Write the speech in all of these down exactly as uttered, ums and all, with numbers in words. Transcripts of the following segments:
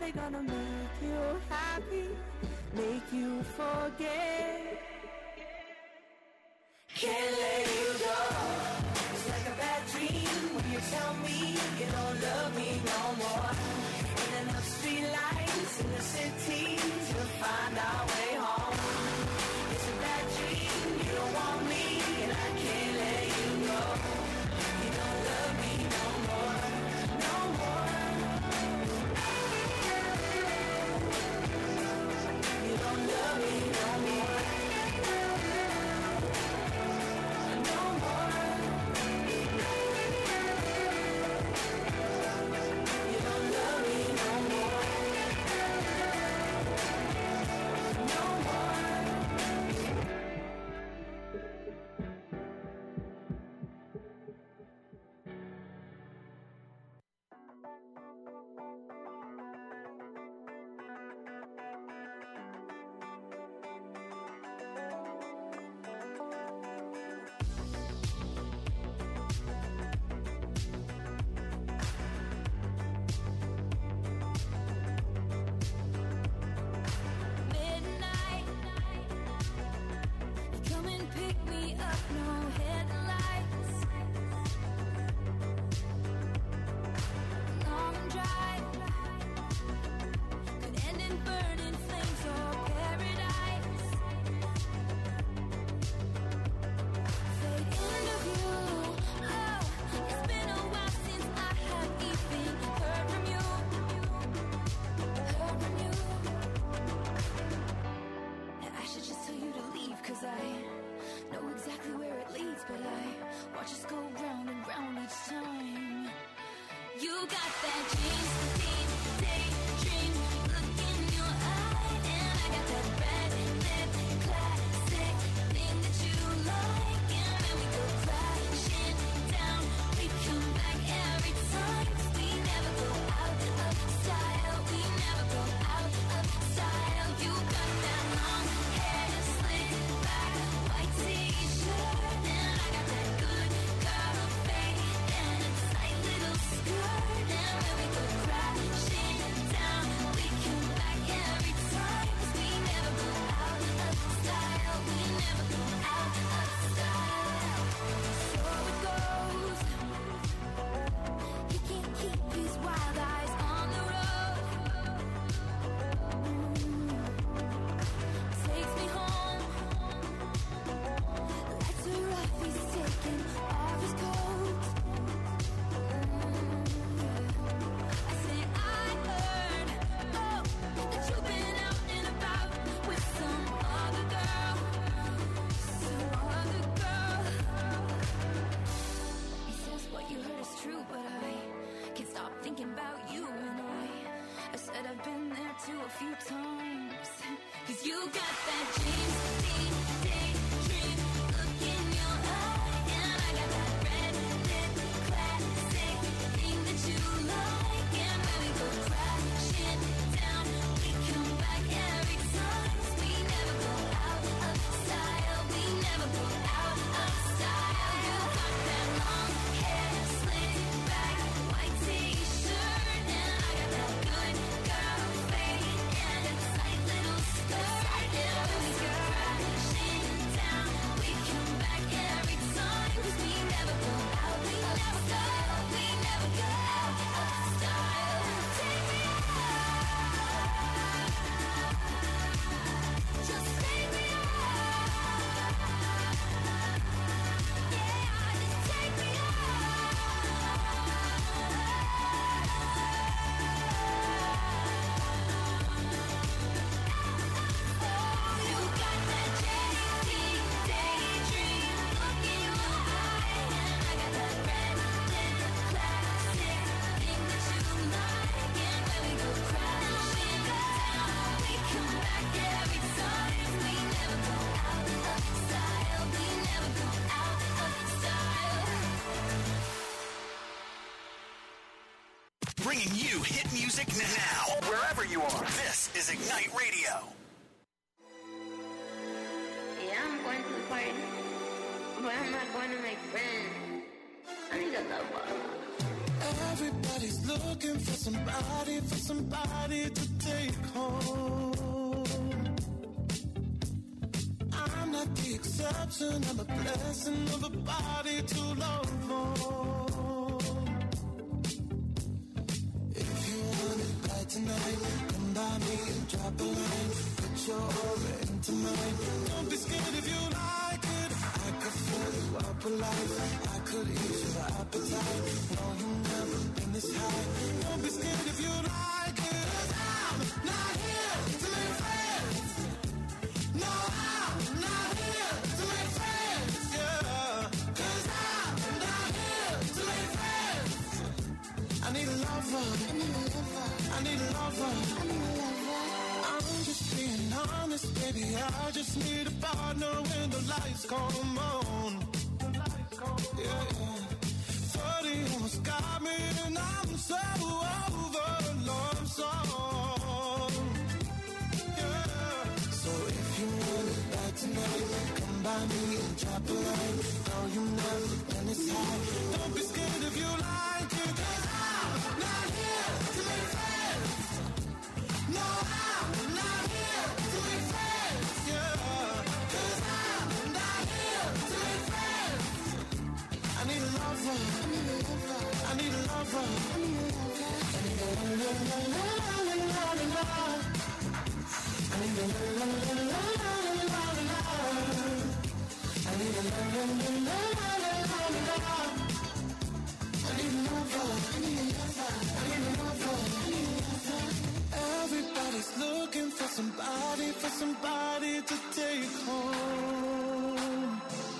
they gonna make you happy, make you forget. Can't let you go. It's like a bad dream when you tell me you don't love me no more. Ain't enough street lights in the city to find our way home. It's a bad dream, you don't want me, and I can't let you go. You don't love me no more, no more. You don't love me no more, no more. You don't love me no more, no more. Midnight, you come and pick me up, no headlights. Long drive could end in burning flames or paradise. Fade into view. Oh, it's been a while since I have even heard from you. Heard from you. And I should just tell you to leave, cause I know exactly where it leads, but I watch us go round and round each time. You got that dreams, deep, daydream look in your eye, and I got that red lip classic thing that you like, and then we go crashing down, we come back every time, 'cause we never go out of style, we never go out of style. You got that long hair, slick back, white t-shirt, and I got that good girl fade and a tight little skirt, and when we go crashing down, we come back every time, 'cause we never go out of style, we never go out of style. So it goes. He can't keep his wild eyes on the road. Takes me home. Lights are off, he's taking off his coat. I say I heard, oh, that you've been out and about with some other girl, some other girl. He says what you heard is true, but I can't stop thinking about you, and I, I said I've been there too a few times. 'Cause you got that dreams, deep, daydream look in your eye, and I got that red lip classic thing that you like, and when we go crashing down, we come back every time, 'cause we never go out of style, we never go out of style. You got that long hair, slick back, white t-shirt, and I got that good girl fade and a tight little skirt, and when we go crashing down, we come back every time, 'cause we never go out of style, we never go out of style. Take me out, just take me out, yeah, just take me out. You got that daydream, daydream look in your eye, and I got that red lip classic thing that you like, and when we go crashing down, we come back every time, we never go out of style, we never go out of style. Bringing you hit music now, wherever you are. This is Ignite Radio. Yeah, I'm going to the party, but I'm not going to make friends. I need a love ball. Everybody's looking for somebody, for somebody to take home. I'm not the exception, I'm a blessing of a body to love on. If you want it bad tonight, come by me and drop a line. Put your aura into mine. Don't be scared if you like it. I could fill you up alive. I could ease your appetite. No, you've never been this high. Don't be scared if you like it. 'Cause I'm not here to make friends. No, I'm not here to make friends. Yeah. 'Cause I'm not here to make friends. I need a lover. I need a lover. I need a lover. I need a lover. I'm just being honest, baby. I just need a partner when the lights come on. Yeah, yeah. thirty almost got me and I'm so over a love song. Yeah. So if you want it bad tonight, come by me and drop a line. No, you've never been this high. Don't be scared if you like it. 'Cause I'm not here to make friends. No, I'm not here to make friends. Yeah. 'Cause I'm not here to make friends. I need a lover. I need a lover. I need a lover. I need a lover. I need a la la la la la la la. I need a la la la la la la la. I need a la la la la la la la. I need a lover. I need a lover. I need a lover. I need a lover. Everybody's looking for somebody, for somebody to take home.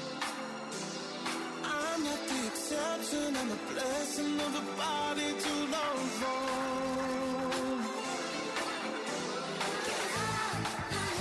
I'm not the exception, I'm a blessing of a body to love on. 'Cause I'm not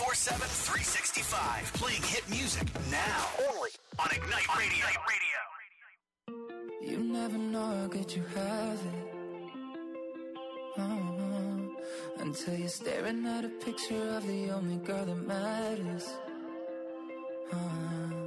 twenty-four seven, three sixty-five. Playing hit music now. Only on Ignite Radio. Ignite Radio. You never know how good you have it. Oh, until you're staring at a picture of the only girl that matters. Oh,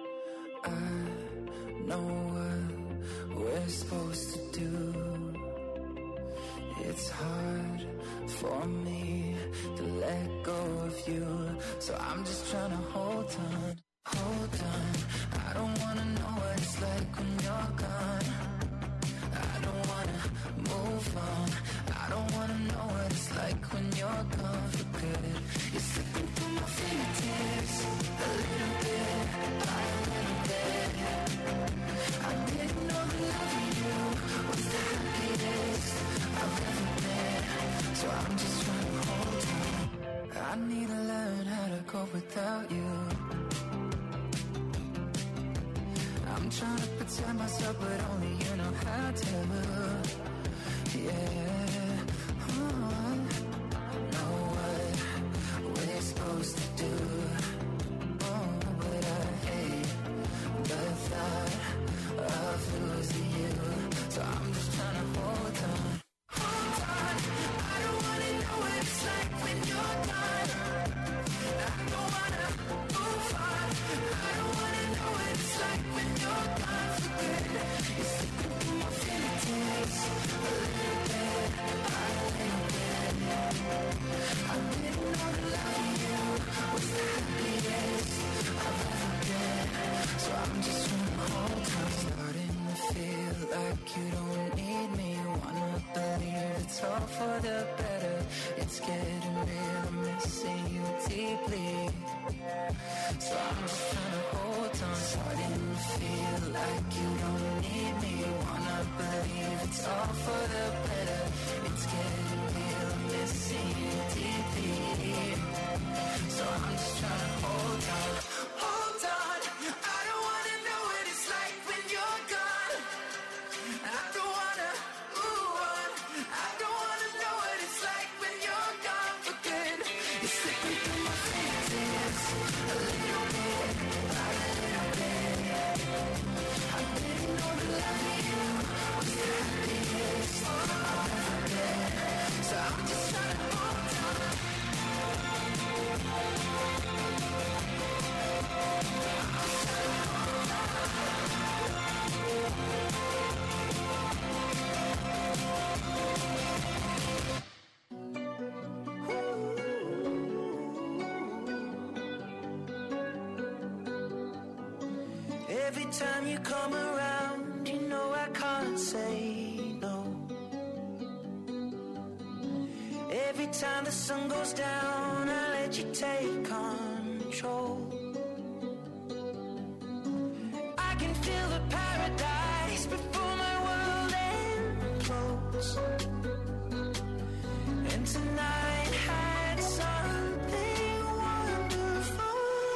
I know what we're supposed to do. It's hard for me to let go of you, so I'm just trying to hold on, hold on. I don't wanna know what it's like when you're gone. I don't wanna move on. I don't wanna know what it's like when you're gone for good. You're slipping through my fingertips, a little bit, by a little bit. I didn't know that loving you was the happiest I've ever been, so I'm just trying to hold on. I need to learn how to cope without you. I'm trying to protect myself, but only you know how to. Yeah, oh, know what we're supposed to do. Oh, but I hate the thought of losing you, so I'm just trying to hold on. Hold on, I don't wanna know what it's like when you're gone. I don't wanna move on. I don't wanna know what it's like when you're gone for good. You're slipping through my fingertips, a little bit, by a little bit. I didn't know that loving you was the happiest I've ever been, so I'm just trying to hold on. Starting to feel like you don't need me. Wanna believe it's all for the better. It's getting real, I'm missing you deeply, so I'm just trying to hold on. Starting to feel like you don't need me. Wanna believe it's all for the better. It's getting real, I'm missing you deeply, so I'm just trying to hold on. Hold on, I don't wanna know what it's like when you're gone. I don't wanna move on. I don't wanna know what it's like when you're gone for good. You're slipping through my fingertips, a little bit, by a little bit. I didn't know that loving you was the happiest I've ever been, so I'm just trying to hold on. Every time you come around, you know I can't say no. Every time the sun goes down, I let you take control. I can feel the paradise before my world implodes. And tonight had something wonderful.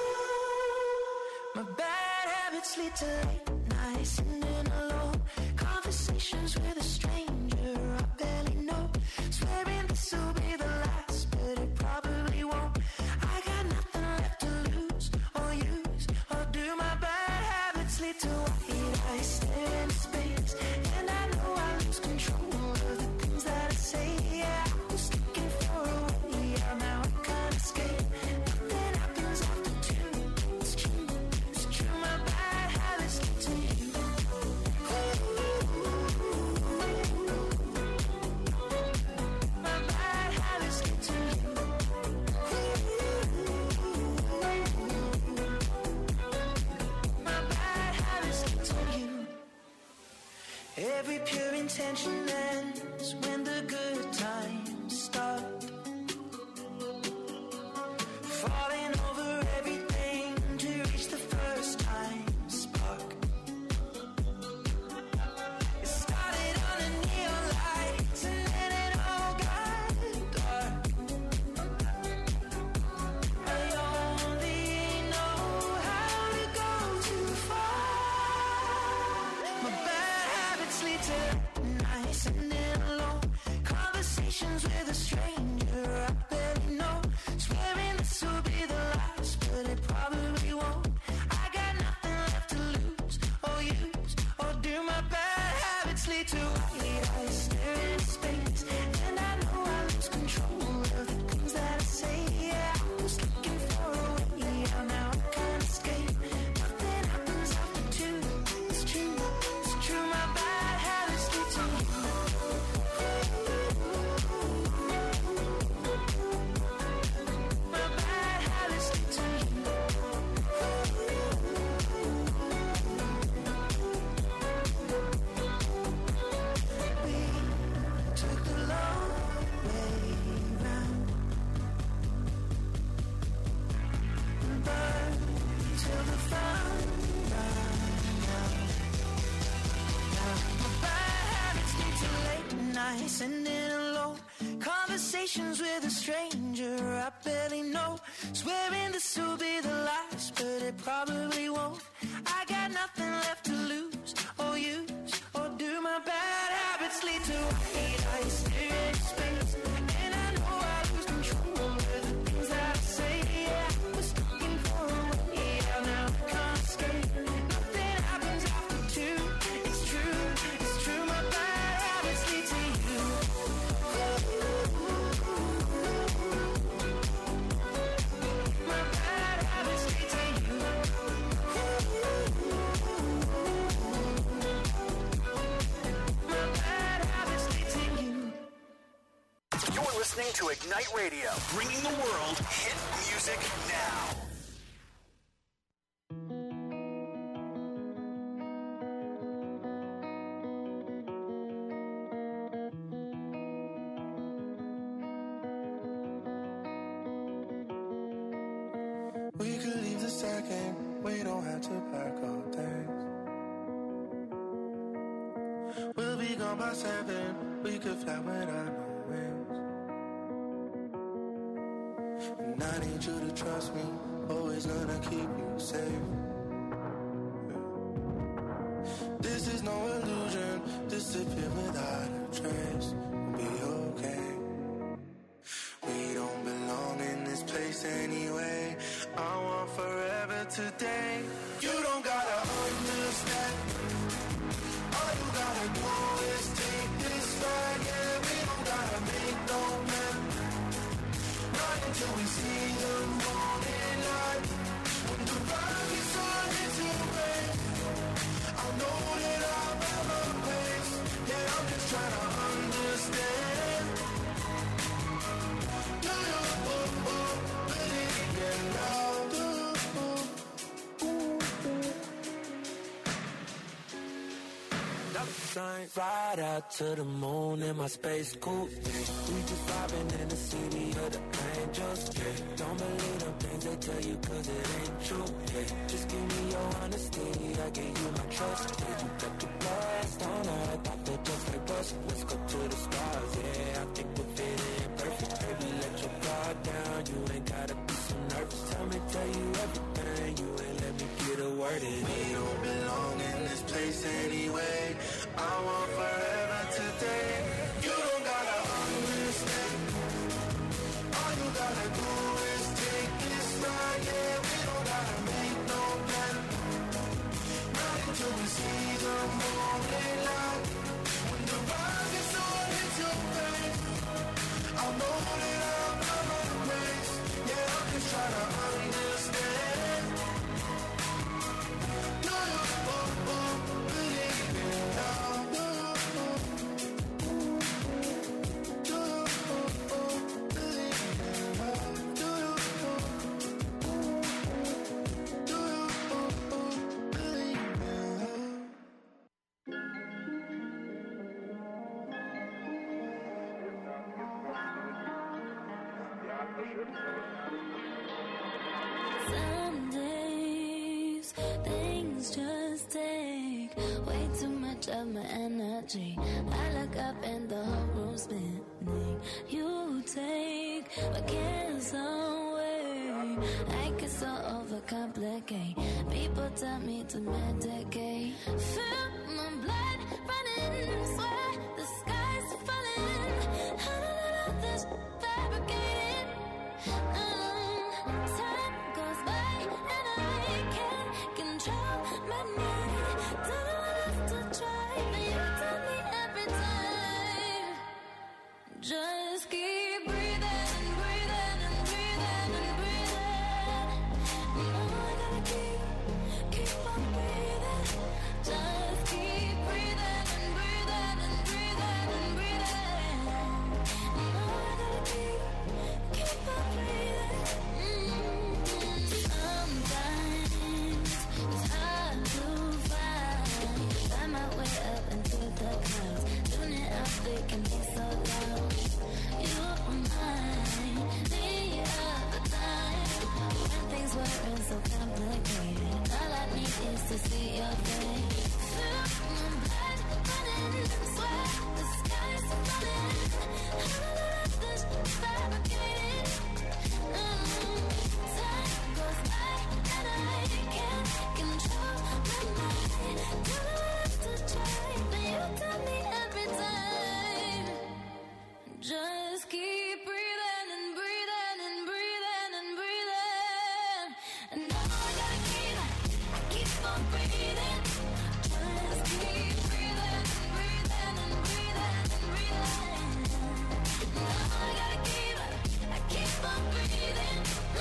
My bad habits lead to late nights sitting alone. Conversations with a stranger I barely know. Swearing this will be the last, but it probably won't. I got nothing left to lose or use or do. My bad habits lead to white eyes staring into space, and I know I lose control of the things that I say. Yeah, I was looking for a way out, now I can't escape. Nothing happens after two. It's true, it's true. My bad habits lead to you. My bad habits lead to you. My bad habits lead to you. Every pure intention ends when the good times start. Falling over everything to reach the first time spark. It started on the neon lights and then it all got dark. I only know how to go too far. My bad habits lead to nights and then alone. Conversations with a stranger I barely know. Swearing this will be lead to white eyes stare into space. And I know I lose control of the things that I say. Yeah, I was looking for a way out, now I can't escape. Nothing happens after two. It's true, it's true. My bad habits lead to you. My bad habits lead to you. We took the long way round and burned till the fun ran out. Now my bad habits lead to late nights and in alone conversations with a stranger I barely know. Swearing this will be the last, but it probably won't. I got nothing left to lose or use or do. My bad habits lead to white eyes stare into space. And I know I lose control of the things that I say. Yeah, I was looking for a way out, now I can't escape. Nothing happens after two. It's true, it's true. My bad habits lead to you. My bad habits lead to you. My bad habits lead to you. You're listening to Ignite Radio, bringing the world hit music now. We could leave the second, we don't have to pack all things. We'll be gone by seven, we could fly without no wings. And I need you to trust me, always gonna keep you safe. This is no illusion, disappear without a trace. We'll be okay. We don't belong in this place anyway. I want forever today. You don't gotta understand. All you gotta do is take this ride. Yeah, we don't gotta make no plan. Not until we see the morning light. When the rock is on into rain, I know that I'll never place. Yeah, I'm just trying to understand. Do you believe in love? Signs right out to the moon in my space coupe. We just vibing in the city of the angels. Yeah. Don't believe them things they tell you cause it ain't true. Yeah. Just give me your honesty, I give you my trust. Yeah. You got the blast on earth, I feel just like us. Let's go to the stars, yeah. I think we're fitting perfect. Baby, let your guard down, you ain't gotta be so nervous. Tell me, tell you everything, you ain't let me get a word in. We don't belong in this place anyway. I want forever today. You don't gotta understand. All you gotta do is take this ride. Yeah, we don't gotta make no plan. Not until we see the morning light. When the rock is on into face, I'll know that I'm not on the race. Yeah, I'm just trying to understand. Do you oh, oh, believe in love? Some days things just take way too much of my energy. I look up and the whole room's spinning. You take my cares away. I get so overcomplicate. People tell me to medicate. Feel my blood running, swear the sky's falling. I don't know this fabricated. Um, time goes by and I can't control my mind. Don't know what else to try. You tell me I to see your face. Feel my blood running, sweat, the sky's falling. This fabricated. Mm. Time goes by and I can't control my mind. Don't know what to try, but you tell me every time. Just keep breathing and breathing and breathing and breathing. And now I gotta keep, I keep on breathing. Just keep breathing and breathing and breathing and breathing. Now I gotta keep, I keep on breathing.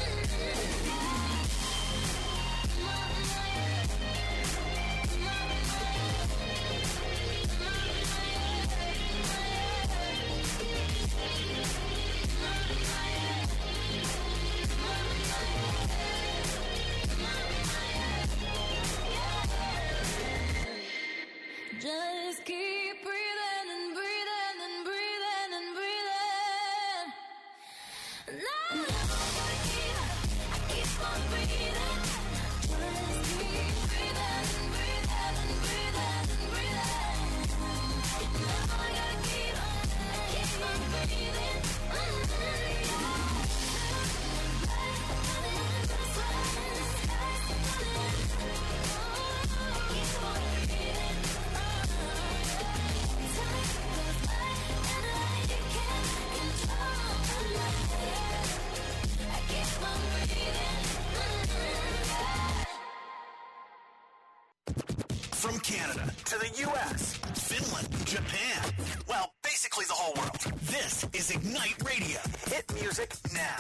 Just keep breathing and breathing and breathing and breathing. Now I gotta keep, I keep on breathing. Just keep breathing and breathing and breathing and breathing. Now I gotta keep, I keep on breathing. From Canada to the U S, Finland, Japan, well, basically the whole world. This is Ignite Radio. Hit music now.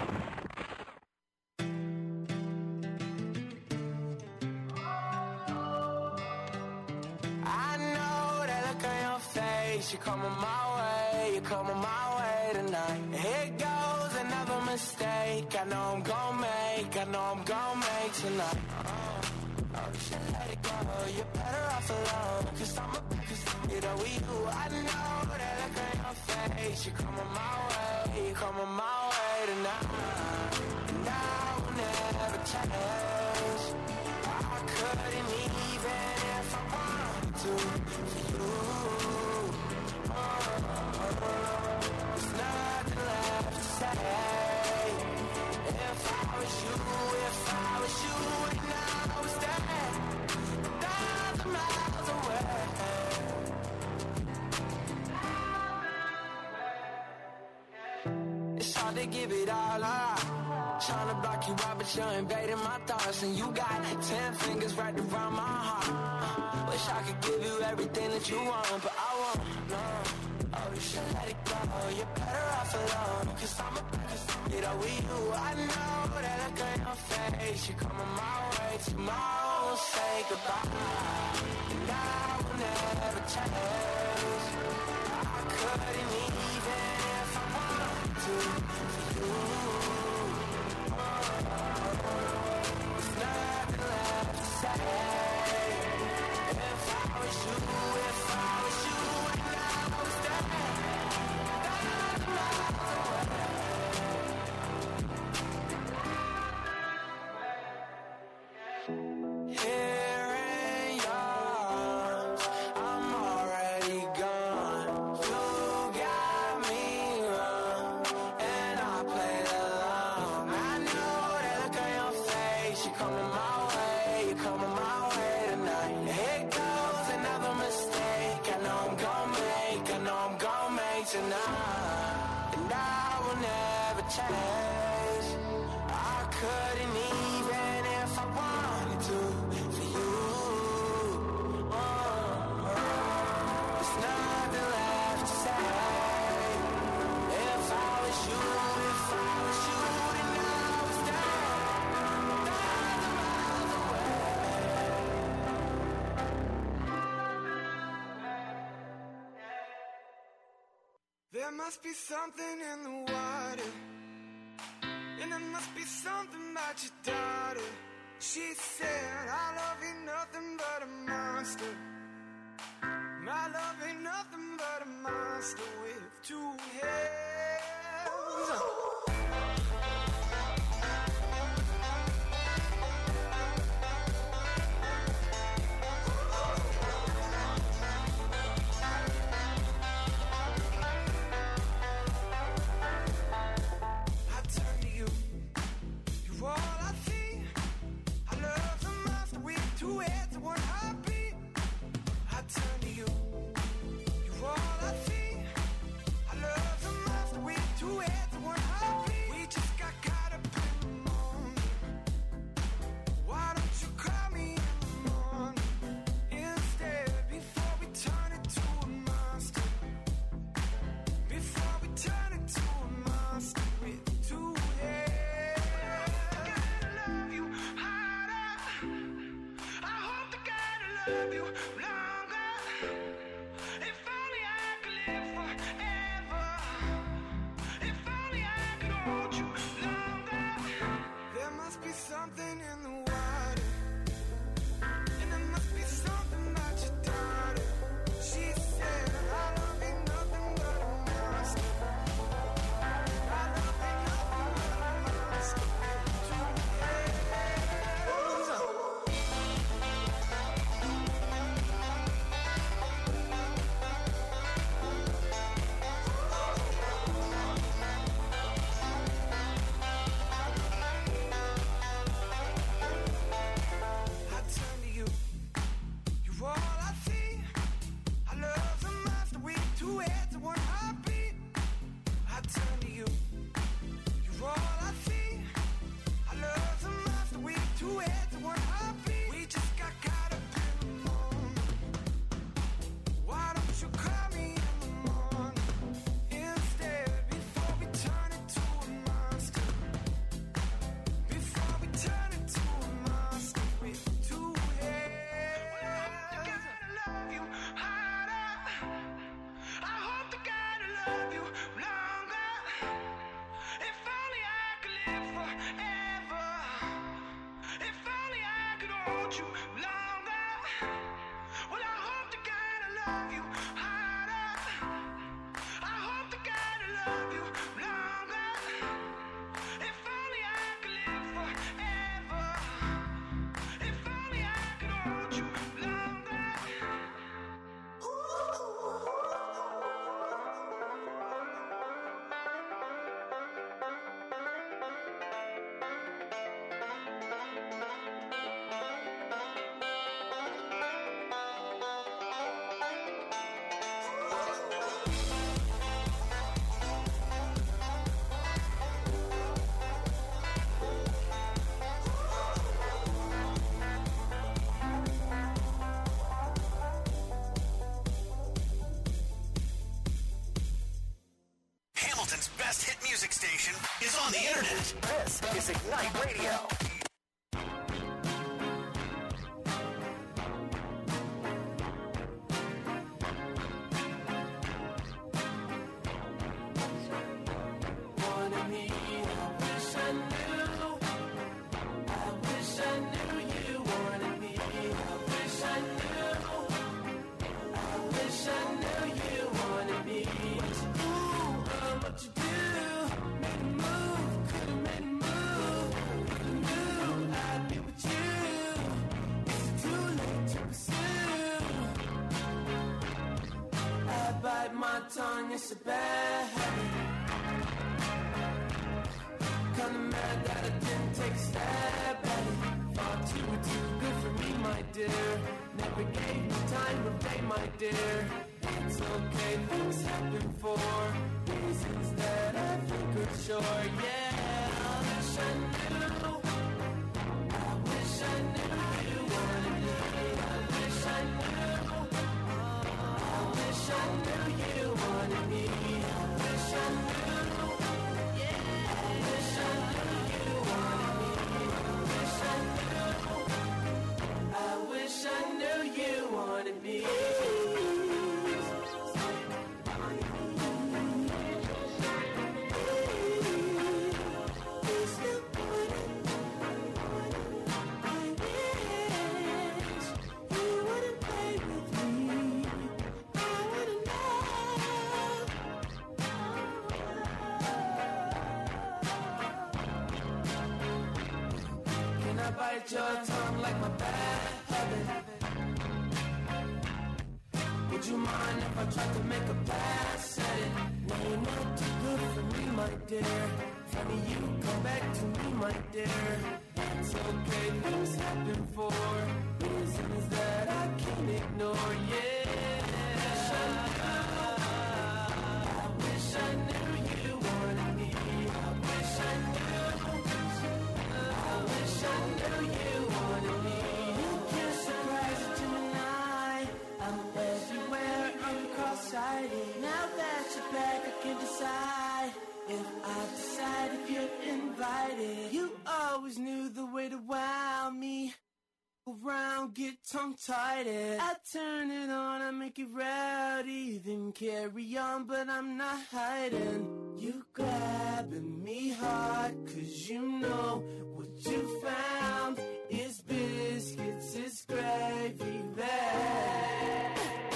I know that look on your face. You're coming my way, you're coming my way tonight. Here goes another mistake. I know I'm gonna make, I know I'm gonna make tonight. Oh, oh, you should let it go. You're better off alone. Cause I'm a, cause you know we do. I know that look on your face. You're coming my way, you're coming my way tonight. And I will never change. I couldn't even if I wanted to for you. Oh, oh, oh. There's nothing left to say. If I was you, if I was you, and I was there, a thousand miles away. It's hard to give it all up. Trying to block you out, but you're invading my thoughts. And you got ten fingers right around my heart. Wish I could give you everything that you want, but I won't, no. Oh, you should let it go. You're better off alone. Cause I'm a, cause you know we do. I know that look on your face. You're coming my way. Tomorrow we'll say goodbye. And I will never change. I couldn't even if I wanted to for you. There's nothing left to say. If I was you, if I was you, and I was there, thousand miles away. Here in yours, I'm already gone. You got me wrong, and I played along. I know that look on your face. You're coming my way, you're coming my way tonight. Here goes another mistake. I know I'm gonna make, I know I'm gonna make tonight. And I will never change. I couldn't even if I wanted to for you. Oh, oh. There's nothing left to say. If I was you, if I was you, then I was there, thousand miles away. There must be something in the water, and there must be something about your daughter. She said, I love ain't nothing but a monster. My love ain't nothing but a monster with two heads. love you longer. If only I could live forever. If only I could hold you longer. There must be something in the water, and there must be something about your daughter. She said, I love ain't nothing but a monster. I love ain't nothing but a monster. I turn to you, you're all I see. I love the monster, we two heads and one heartbeat. I turn to you, you're all I see. I love the monster, we two heads and one heartbeat. We just got caught up in the moment. Why don't you call me in the morning instead, before we turn into a monster? Before we turn into a monster with two heads. Well, I hope to God I love you harder. I hope to God I love you longer. If only I could live forever. If only I could hold you longer. Well, I hope to God I love you harder. I hope to God I love you longer. If only I could live forever. If only I could hold you longer. Hamilton's best hit music station is on the internet. This is Ignite Radio. Wanted me, I wish I knew. I wish I knew you wanted me. I wish I knew. I wish I knew you wanted me. Ooh, girl, what you do? Made a move, could've made a move. If you knew I'd be with you. Is it too late to pursue? I bite my tongue, it's a bad habit. Kinda mad that I didn't take a stab at it. Thought you were too good for me, my dear. Never gave me time of day, my dear. It's okay, things happen for reasons that I think are sure. Yeah, I wish I knew. I wish I knew you wanted me. I wish I knew. I wish I knew you wanted me. I wish I knew. I wish I knew you wanted me. I wish I knew. I wish I knew you wanted me. Can I bite your tongue like my bad habit? Would you mind if I tried to make a pass at it? No, you're not too good for me, my dear. Funny you come back to me, my dear. It's okay, things happen for reasons that I can't ignore. Yeah, I wish I knew you wanted me. I wish I knew. I wish I knew you wanted me. You can't surprise it tonight. I'm everywhere, I'm cross-sighted. Now that you're back, I can decide if I decide if you're invited. You always knew the way to wow me around. around, get tongue-tied. I turn it on, I make it rowdy, then carry on, but I'm not hiding. You grabbing me hard, cause you know what you found is biscuits, it's gravy bag.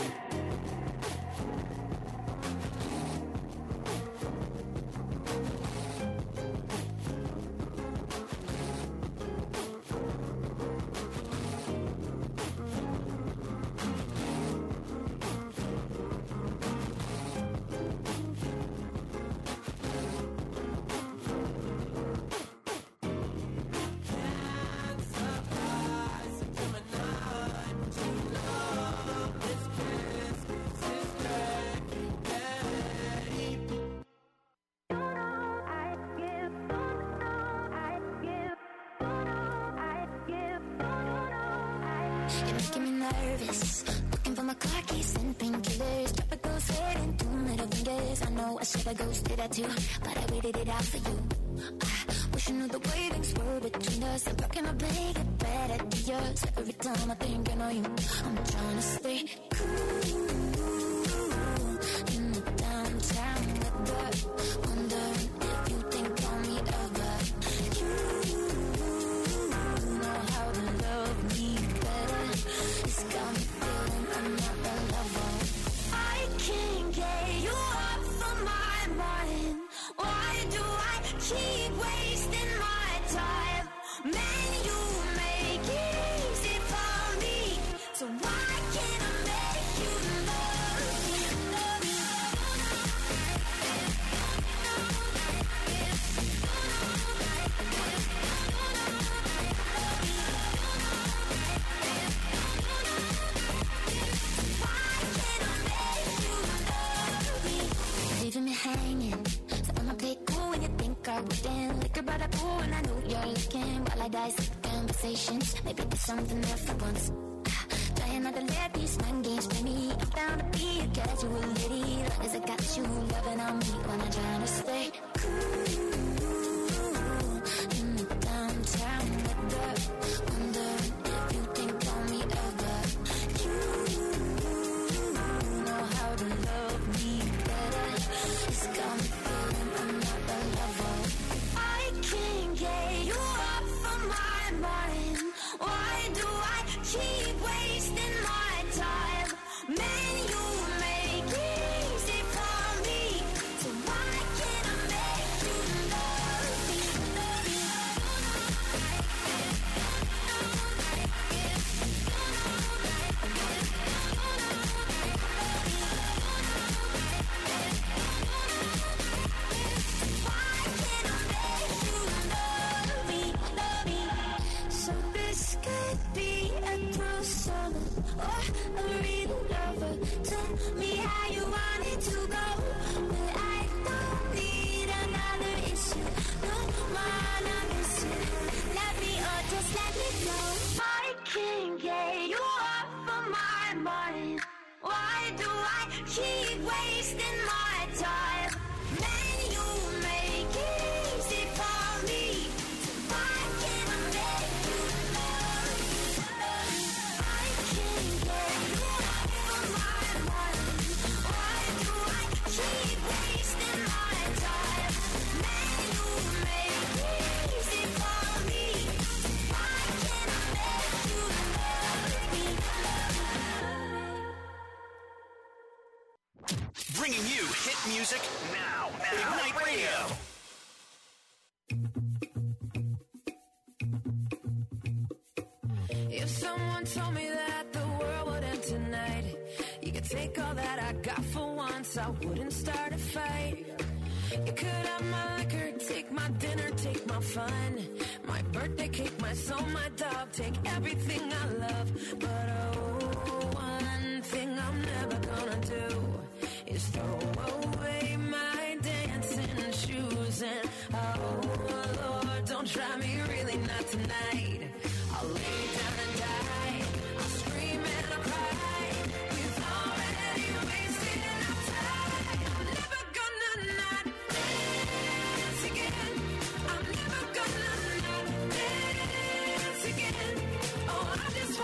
You're making me nervous. Looking for my car keys and painkillers. Tropicals heading through middle fingers. I know I should've ghosted that too, but I waited it out for you. I wish I knew the way things were between us. I'm broken my play, get better to yours. Every time I think I know you, I'm trying to stay cool in the downtown weather. Wondering if you think on me ever. You know how to love me better. It's got me feeling I'm not the lover. I can't get you off of my mind. Why do I keep wasting my time? Man, you make it easy for me. So why can't I make you love me? Love me. Leaving me hanging, so I'ma play cool when you think I wouldn't. Liquor by the pool and I know you're looking. While I dissect conversations, maybe there's something there for once. Trying not to let these mind games play me. I'm down to be a casual lady, long as I got you loving on me when I'm trying to stay cool in the downtown weather. Wondering if you think on me ever. You know how to love me better. It's got me feeling I'm not the lover. I can't get you off of my mind. Why do I keep wasting my time? Man, you make it easy for me. So why can't I make you love me? Love me. Why can't I make you love me? Love me. So this could be a true summer or a real lover. Tell me how you want it to go, but I don't need another issue. No man, I miss you. Let me or just let me go. I can't get you off of my mind. Why do I keep wasting my time? Man, you make it easy for me. So why can't I make you love me? I can't get you off of my mind. Why do I keep wasting my time? Man, you make it easy for me. Why can't I make you love me? Bringing you hit music now. now. Ignite Radio. If someone told me that the world would end tonight, you could take all that I got for once, I wouldn't start a fight. You could have my liquor, take my dinner, take my fun, my birthday cake, my soul, my dog, take everything I love. But oh, one thing I'm never gonna do is throw away my dancing shoes. And oh Lord, don't try me, really not tonight. I'll lay down and die, I'll scream and I'll cry. We've already wasted our time. I'm never gonna not dance again. I'm never gonna not dance again. Oh, I just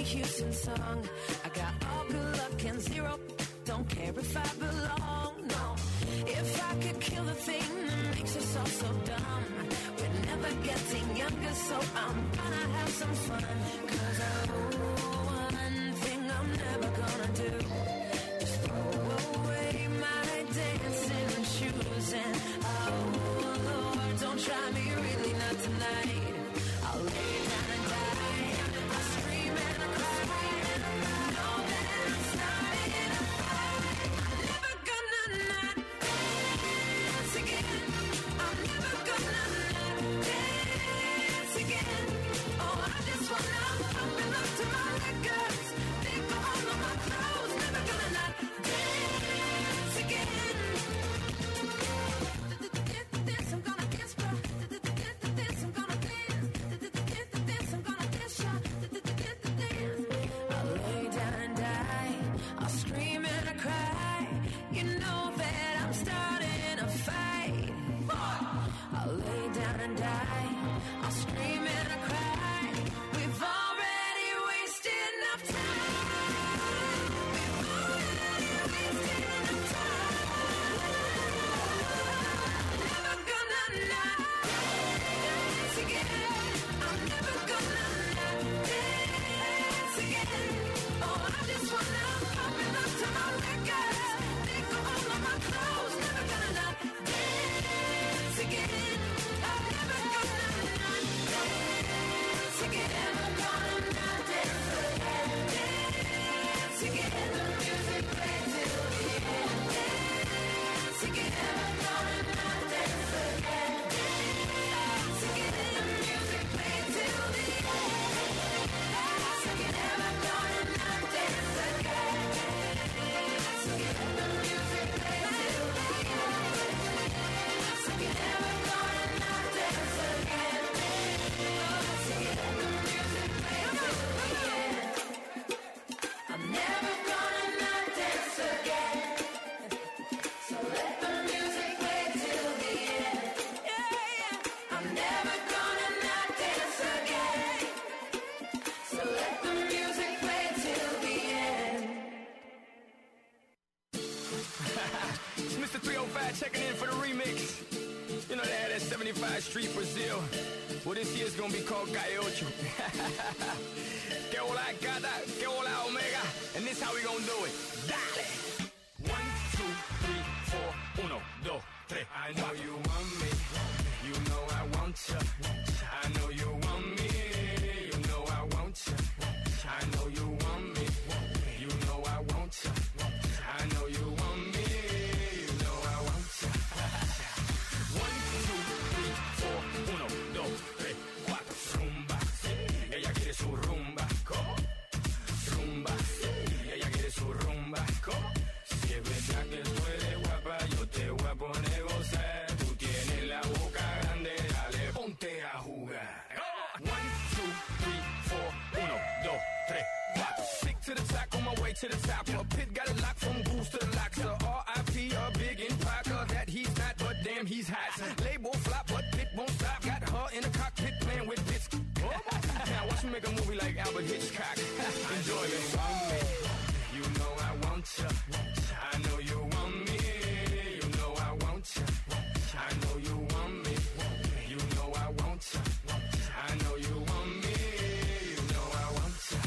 Houston song. I got all good luck and zero. Don't care if I belong, no. If I could kill the thing that makes us all so dumb. We're never getting younger, so I'm gonna have some fun. Cause I know one thing I'm never gonna do. Just throw away my dancing shoes. And oh Lord, don't try me, really not tonight. I'll lay down and die. I'll scream and I'll cry. And I know that I'm starting a fight. Never gonna not dance again. I'm never gonna not dance again. Oh, I just wanna open up to my records. Think of all of my clothes. Never gonna not dance again. Dance, I'm gonna dance, bro. Dance, I'm gonna dance. Dance, I'm gonna dance, y'all. Dance. I'll lay down and die. I'll scream and I cry. You know that I'm starting a fight. I'll lay down and die. I'll scream and I cry. We've already wasted enough time. We've already wasted enough time. Never gonna not dance again. I'm never gonna not dance again. Oh, I just wanna open up to my records. Think of all of my clothes. Never gonna not dance again. I'm never gonna not dance again. Never gonna not dance again. Dance again. The music plays till the end. Dance again. Never gonna not dance again. Dance again. The music plays till the end. Dance again. Never gonna not dance again. Dance again. The music plays till the end. Dance again. Never gonna not dance again. Dance again. The music plays till the end. I'm never gonna not dance again. So let the music play till the end. Yeah, yeah. I'm never gonna not dance again. So let the music play till the end. It's Mister three oh five checking in for the remix. You know they had that seventy-five Street Brazil. Well, this year's gonna be called Calle Ocho. Que hola gata, que hola omega. And this how we gonna do it. Dale! One, two, three, four, uno, dos, tres. I know you want me. You know I want ya. I know you want me. You know I want ya. I know you want me. You know I want ya. I know you want me. You know I want ya. One, two, three, four, uno, dos, tres, cuatro. Rumba, ella quiere su rumba. ¿Cómo? Rumba, ella quiere su rumba. ¿Cómo? Si es verdad que tú eres guapa, yo te voy a poner a gozar. Tú tienes la boca grande, dale, ponte a jugar. One, two, three, four, uno, dos, tres, cuatro. Stick to the top, on my way to the top. A pit got a lock from goose to the lock. So R I P a big impact that he's not, but damn he's hot. Label flop, but pit won't stop. Got her in the cockpit playing with bits. Now watch me make a movie like Albert Hitchcock. Enjoy it. You know I want ya. I know you want me. You know I want ya. I know you want me. You know I want ya. I know you want me. You know I want ya.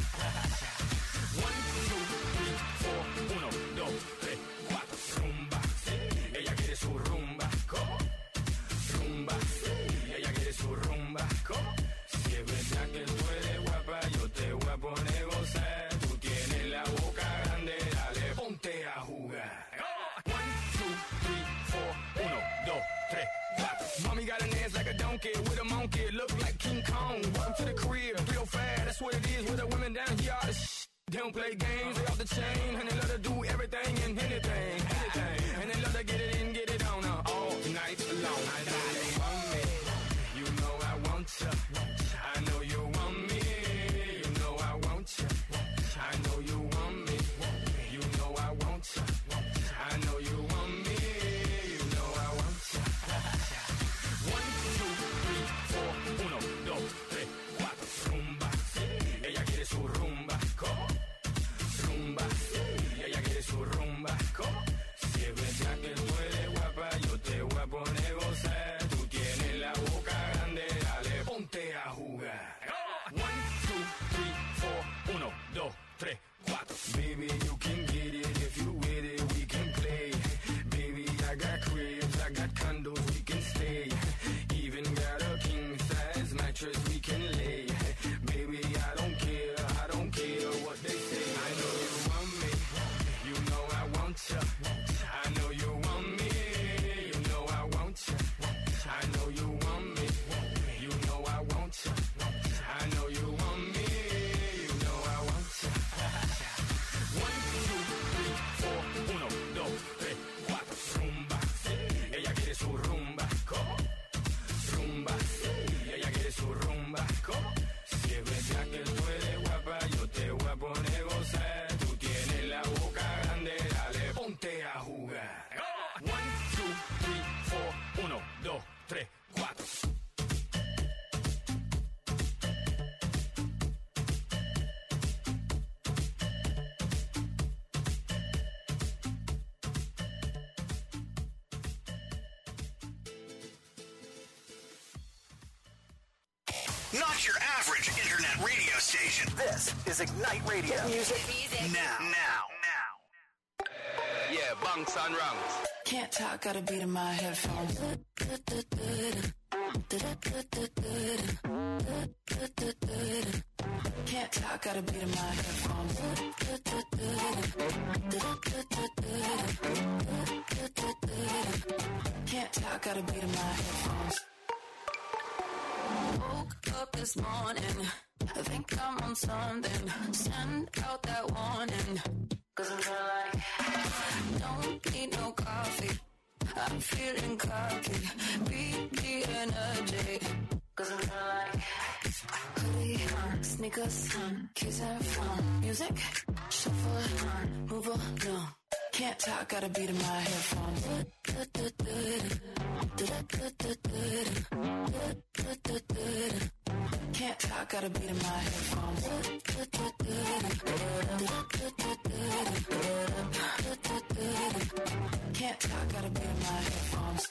One, two, three, four, uno, dos, tres, cuatro. Rumba, ella quiere su rumba. ¿Cómo? Rumba, ella quiere su rumba. ¿Cómo? Si es verdad que tú eres guapa, yo te voy a poner a gozar. Tú tienes la boca grande, dale, ponte a jugar. One, two, three, four, uno, dos, tres, cuatro. Mommy got an ass like a donkey with a monkey, look like King Kong. Welcome to the crib, three oh five, that's what it is. With the women down here, all the shit. They don't play games, they off the chain, and they love to do everything and anything, anything. And they love to get it in, get it on uh, all night long. I know you want me, you know I want ya. I know you want me, you know I want ya. I know you want me, you know I want ya. I know you want me, you know I want ya. One, two, three, four, uno, dos, tres, cuatro. Rumba, ella quiere su rumba. Not your average internet radio station. This is Ignite Radio. Hit music, music. Now. Now. Now. Yeah, bunks and ranks. Can't talk, got a beat in my headphones. Can't talk, got a beat in my headphones. Can't talk, got a beat in my headphones. Woke up this morning, I think I'm on something. Send out that warning, cause I'm feeling like don't need no coffee. I'm feeling cocky, beat the energy, cause I'm feeling like hoodie on, sneakers on, keys and phone, music, shuffle on, move along. Can't talk, got a beat in my headphones. Can't talk, got a beat in my headphones. Can't talk, got a beat in my headphones.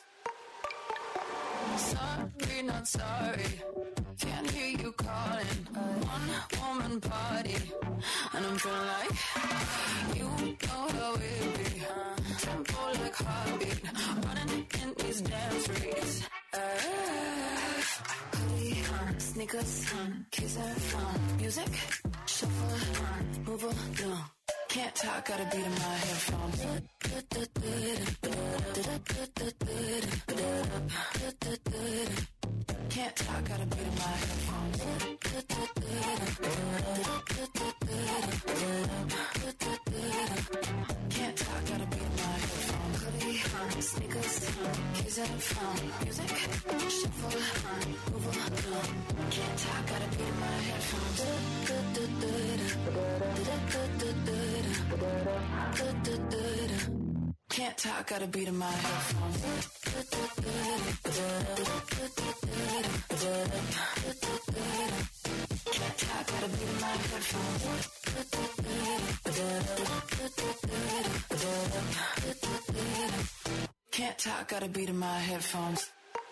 Sorry, not sorry. Can't hear you calling. One woman party, and I'm feeling like you know how it be. Tempo like heartbeat, running in these damn streets. Uh, hoodie on, sneakers on, keys and phone, music, shuffle on, move along. Can't talk, got a beat in my headphones. Can't talk, got a beat in my headphones. Can't talk, got a beat in my headphones. Hoodie on, sneakers on, keys and phone, music, shuffle on, move along. Can't talk, got a beat in my headphones. Can't talk, got a beat in my headphones. Can't talk, got a beat in my headphones. Can't talk, got a beat in my headphones.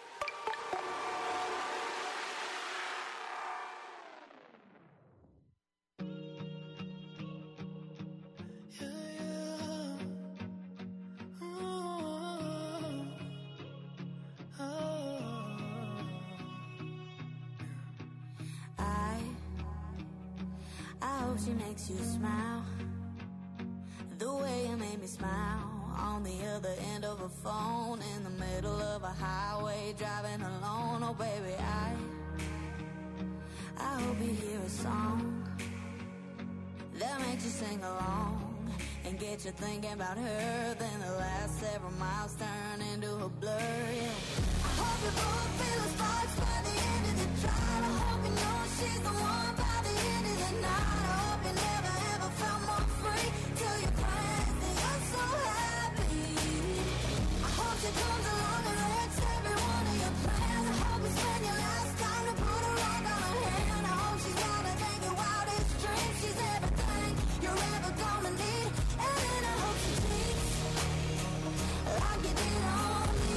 She makes you smile the way you made me smile on the other end of a phone in the middle of a highway driving alone. Oh baby, I I hope you hear a song that makes you sing along and get you thinking about her. Then the last several miles turn into a blur. Yeah. I hope you both feel the sparks by the end of the drive. I hope you know she's the one by the end of the night. You never ever felt more free till your friends think you're so happy. I hope she comes along and wrecks every one of your plans. I hope you spend your last time to put a rock on her hand. I hope she's gonna think your wildest dreams. She's everything you're ever gonna need. And then I hope she cheats like you did on me.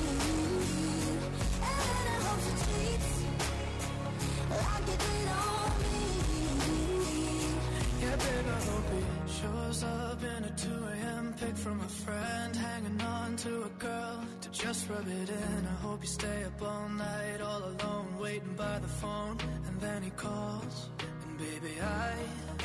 And then I hope she cheats like you did on me. Yeah, babe, I hope he shows up in a two a.m. pic from a friend, hanging on to a girl to just rub it in. I hope you stay up all night, all alone, waiting by the phone, and then he calls, and baby, I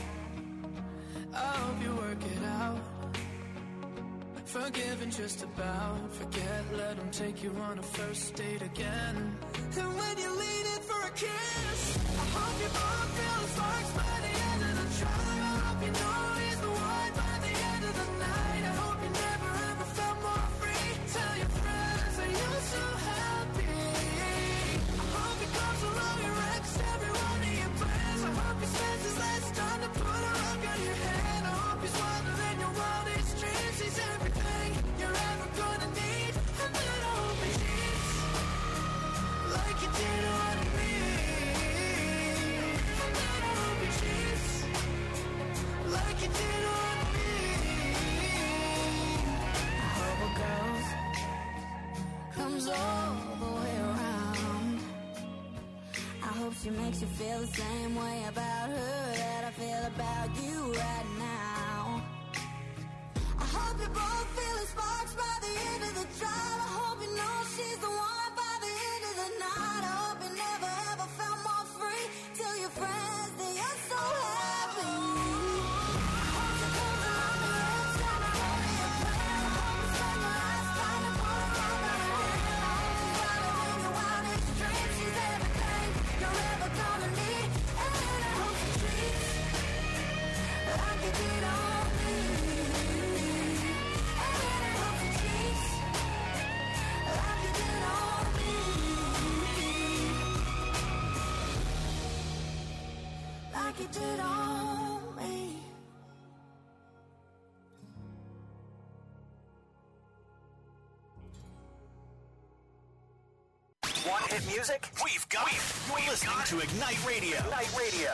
I hope you work it out. Forgiving just about, forget, let him take you on a first date again. And when you lean in for a kiss, I hope you both feel the sparks by the end of the drive. I hope you know he's the one by the end of the night. I hope you never ever felt more free. Tell your friends that you're so happy. I hope he comes along and wrecks every one of your plans. I hope he spends his last time to put a rock on your hand. I hope he's wilder than your wildest dreams. He's everything you're ever gonna need. And then I hope he cheats like you did on me. And then I hope he makes you feel the same way about her that I feel about you right now. I hope you both feeling sparks by the end of the drive. I hope you know she's the one by the end of the night. I hope you never ever felt more free. Tell your friends that you're so happy. I hope you come along the edge, trying to hold your plan. I hope you spend your last time to pull it out of her hand. I hope she's following your wildest dreams. She's everything you're ever gonna need. And I hope she treats like you did on me. Like you did on me. Want hit music? We've got it. You're listening to Ignite Radio. Ignite Radio.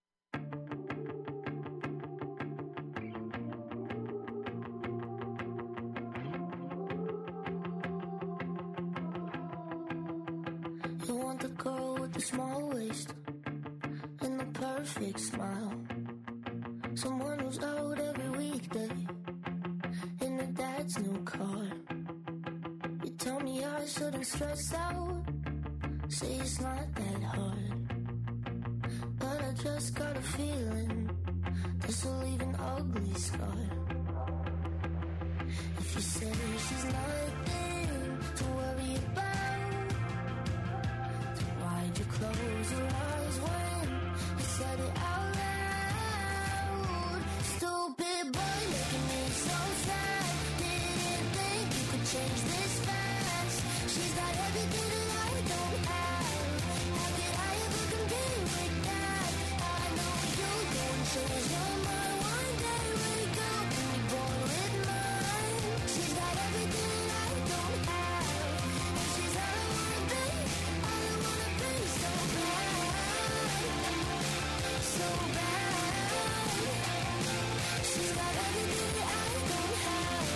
You want the girl with the small waist and the perfect smile. Someone who's out every weekday in their dad's new car. You tell me I shouldn't stress out, say it's not that hard. But I just got a feeling this will leave an ugly scar. If you say she's nothing to worry about, then why'd you close your eyes when you said it out loud? Stupid boy making me so sad. Didn't think you could change this fast. She's got everything that I don't have. How could I ever compete with that? I know you don't change your mind. One day wake up and be born with mine. She's got everything that I don't have. And she's all I wanna be. All I wanna be. So bad, so bad. She's got everything that I don't have.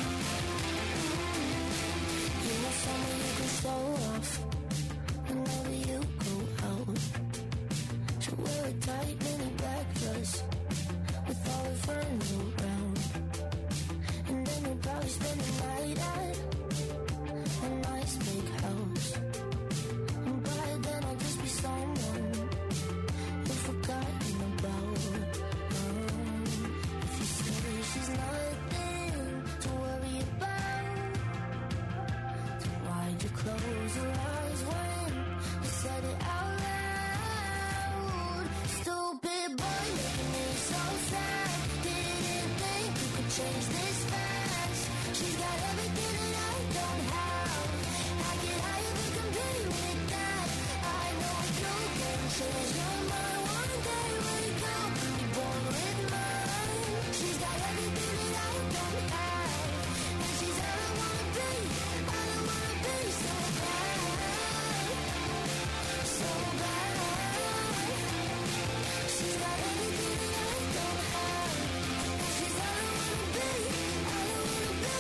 You know someone you can show off whenever you go out. She'll wear a tight mini black dress with all her friends around, and then you'll probably spend the night at a nice big house. And by then I'll just be someone you've forgotten about. Um, if you say she's nothing to worry about, then why'd you close your eyes when you said it out loud? Stupid boy making me so sad. Didn't think you could change this fast. She's got everything that I don't have. How could I ever compete with that? I know you can change your mind. One day wake up and be born with mine. She's got everything that I don't have. And she's all I wanna be. All I wanna be. So bad, so bad. She's got everything that I don't have. And she's all I wanna be. All I wanna be.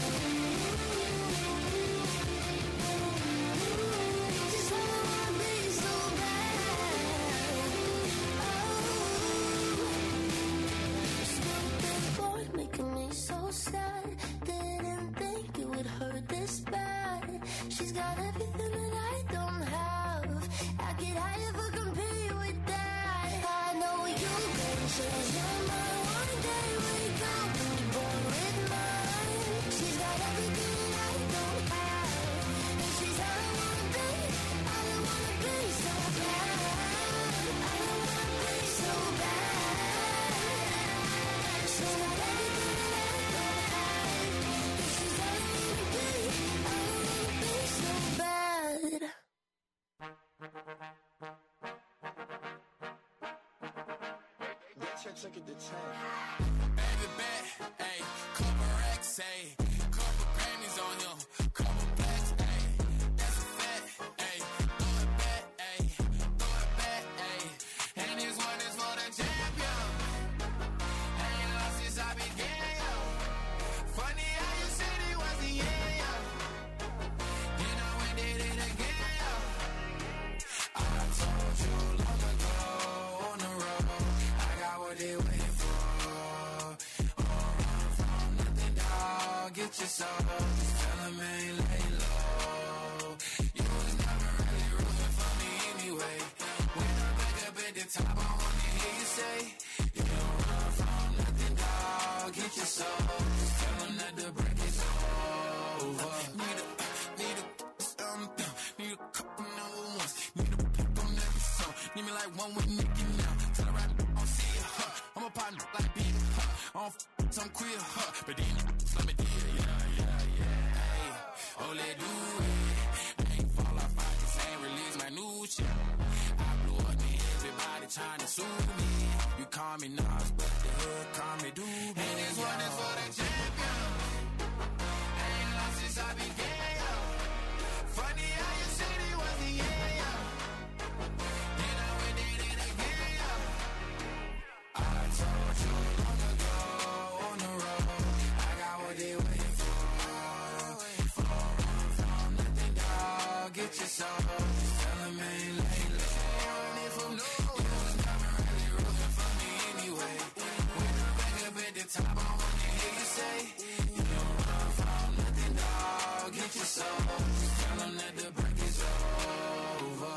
She's all I wanna be. So bad. Oh, stupid boy making me so sad. Didn't think it would hurt this bad. She's got everything that I don't have. How could I ever compete with that? I know you can change your mind. One day wake up and be born with mine. She's got everything that I don't have. And she's all I wanna be. All I wanna be. So bad. All I wanna be. So bad. She's got everything that I don't have. And she's all I wanna be. All I wanna be. So bad. Check, check it, the check. Baby bet, ayy, couple racks, ayy, couple pennies on him, couple blacks, ayy, that's a fact, ayy, throw it back, ayy, throw it back, ayy, and this one is for the champion, ain't lost since I began, yo, funny how you said it was the end, yo, then I went did it again, yo, I told you long get your soul. Just tell him ain't lay low. You was never really rooting for me anyway. When I'm back up at the top, I wanna hear you say, you don't run from nothing, dog. Get your soul. Just tell him that the break is over. Need a, need a, um, need a couple number ones. Need a pick on every song. Need me like one with Nicki now. Tell her I don't see it, huh? I'm a partner like being, huh? I don't f*** some queer, huh? But then let me deal, yeah, yeah, yeah. Hey, oh, let do it. I ain't fall off, I just ain't release my new shit. I blew up me, everybody trying to sue me. You call me Nas, but the hood call me Doobie. And this one is for the champion. I ain't lost since I began, yo. Funny how you said it was the end, yo. Then I went in it again, yo. I told you long ago on the road, I got what they waiting for. For run from nothing, dog. Get your soul. Just tell them ain't lay low. And if I'm no, you was never really rooting for me anyway. When I'm back up at the top, I wanna hear you say, you don't run from nothing, dog. Get your soul. Just tell them that the break is over.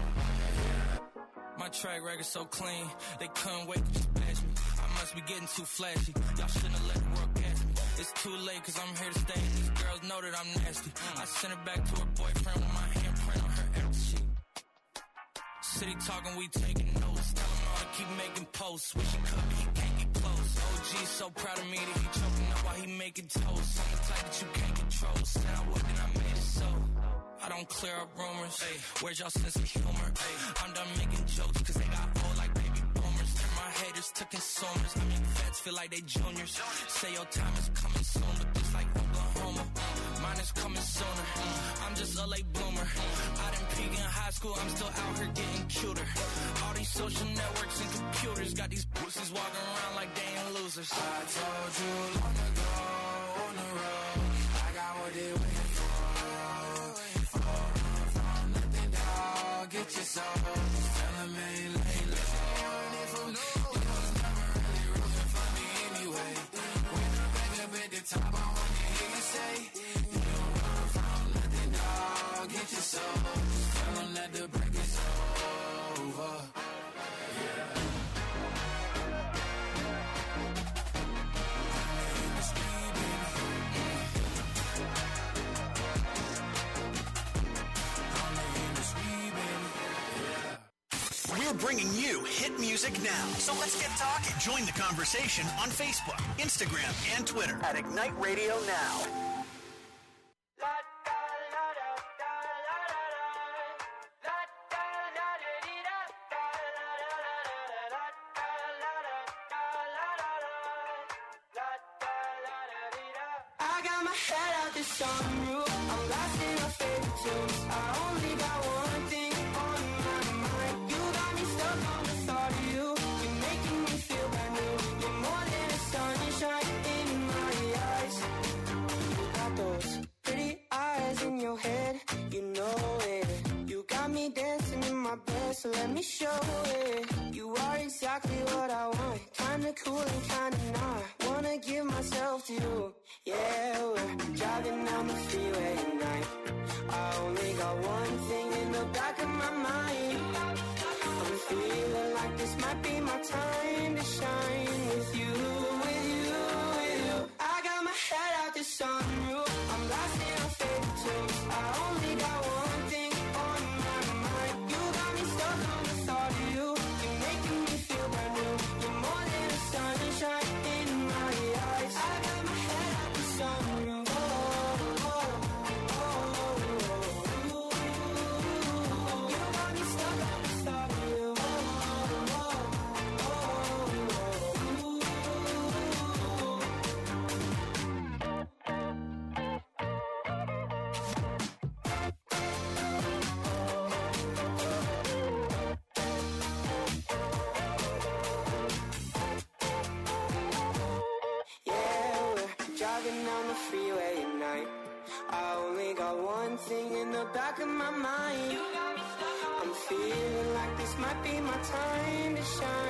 My track record so clean, they couldn't wait to just bash me. I must be getting too flashy. Y'all shouldn't have let the world catch me. It's too late cause I'm here to stay. These girls know that I'm nasty. I sent her back to her boyfriend with my handprint on her empty sheet. City talking, we taking notes. Tell him all to keep making posts. Wish he could, but he can't get close. O G's so proud of me that he choking up while he making toast. I'm the type that you can't control. Said I would, then I made it so. I don't clear up rumors. Ay, where's y'all sense of humor? Ay, I'm done making jokes cause they got old like baby boomers. Turn my haters to consumers. I make vets feel like they juniors. Say your time is coming soon, but just like Oklahoma, mine is coming sooner. I'm just a late bloomer. I didn't peak in high school, I'm still out here getting cuter. All these social networks and computers got these pussies walking around like they ain't losers. I told you long ago on the road, I got what they waiting for. For run from nothing, dog. Get your soul. Just tell them ain't lay low. And if I'm no, you was never really rooting for me anyway. When I'm back up at the top, I wanna hear you say, you don't run from nothing, dog. Get your soul. Just tell them that the break is over. Yeah. We're bringing you hit music now. So let's get talking. Join the conversation on Facebook, Instagram, and Twitter at Ignite Radio Now. I got my head out the sunroof. I'm lost in my favorite tunes. I only got one thing on my mind. You got me stuck on the thought of you. You're making me feel brand new. You're more than a sunshine in my eyes. You got those pretty eyes in your head. You know it. You got me dancing in my bed, so let me show it. You are exactly what I want. Kinda cool and kinda not. Wanna give myself to you. Yeah, we're driving down the freeway at night. I only got one thing in the back of my mind. I'm feeling like this might be my time to shine with you, with you, with you. I got my head out the sunroof. I'm lost in my favorite tunes. I only got one thing on my mind. You got me stuck on the thought of you. You're making me feel brand new. You're more than a sunshine in my eyes. I got my head out the sunroof. Oh, oh, oh, oh, oh. You got me stuck on the thought of you. Oh, oh, oh, yeah, we're driving down the freeway at night. I only got one thing in the back of my mind. I'm feeling like this might be my time to shine.